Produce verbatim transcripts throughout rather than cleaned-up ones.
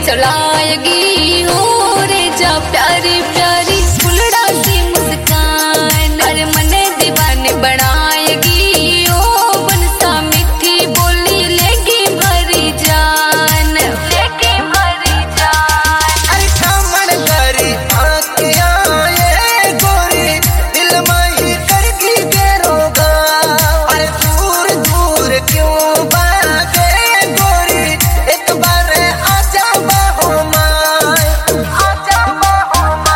चलाएगी हो रे जा प्यारी प्यारी फुलड़ा सी मुस्कान, अरे मने दीवाने बनाएगी ओ बनसा मीठी बोली लेगी भरी जान, लेगी भरी जान। अरे कामण करी आँखियाँ ये गोरी दिल में करगी बेरोगा, अरे दूर दूर क्यों भागे गोरी एक बार आजा बाहों में, आजा बाहों में।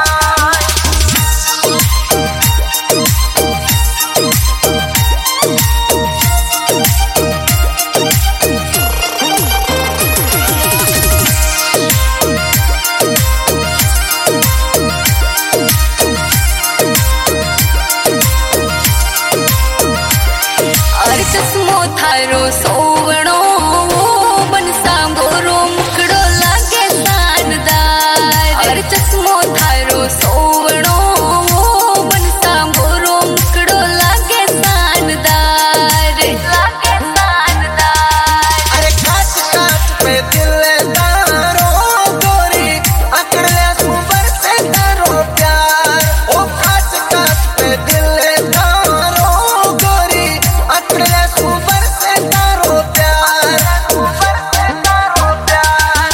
अरे चश्मो थारो सोवणो बनसा गोरो मुकड़ो लागे शानदार, अरे चश्मो थारो सोवणो बनसा गोरो मुकड़ो लागे शानदार, लागे शानदार। अरे काच काच पे दिल तारो गोरी अकड़ ले सुबर से तारो प्यार, ओ काच काच पे दिल तारो गोरी अकड़ ले सुबर से तारो प्यार, सुबर से तारो प्यार।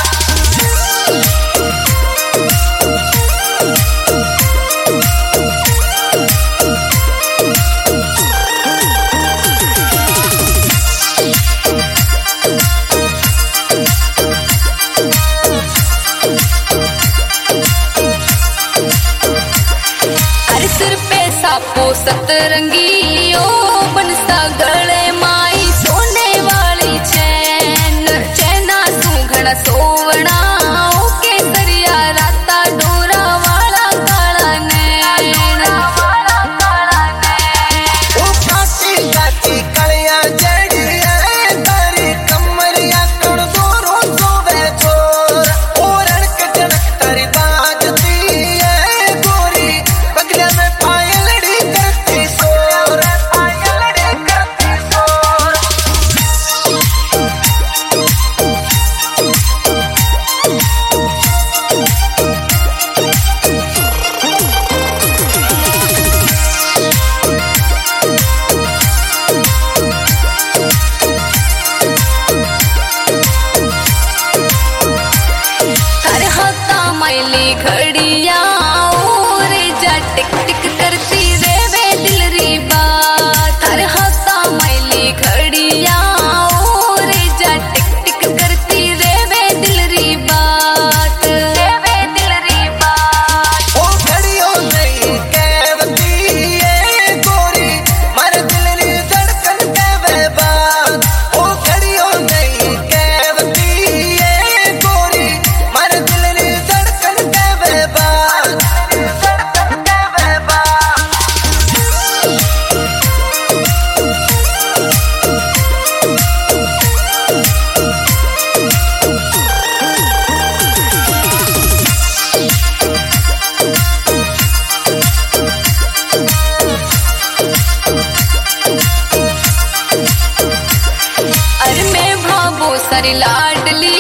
अरे सिर पे सापो सतरंगी ओ बनसा गले माई सोने वाली चैन, चैना सूघना सोवना ओ केसरिया राता डोरा वाला काला नैन, वाला काला नैन। ओ काची काची कलिया जड़िया तारी कमरिया कण दोरो सोवे चोर, ओ रड़क जनक तारी बाजती है गोरी बगले में पायलड़ी करती शोर, पायलड़ी करती शोर। हर हाथा मैली घड़िया ओ रे जा टिक टिक करती रे वे दिल री बात, हर हाथा मैली घड़िया ओ रे जा टिक टिक करती रे वे दिल री बात, रे वे दिल री बात। ओ घड़ियों नहीं कहती है गोरी मारे दिल री धड़कन कहवे बात, ओ घड़ियों नहीं कहती है गोरी मारे दिल री धड़कन कहवे बात, धड़कन कहवे बात। अरे मैं भावो सारी लाडली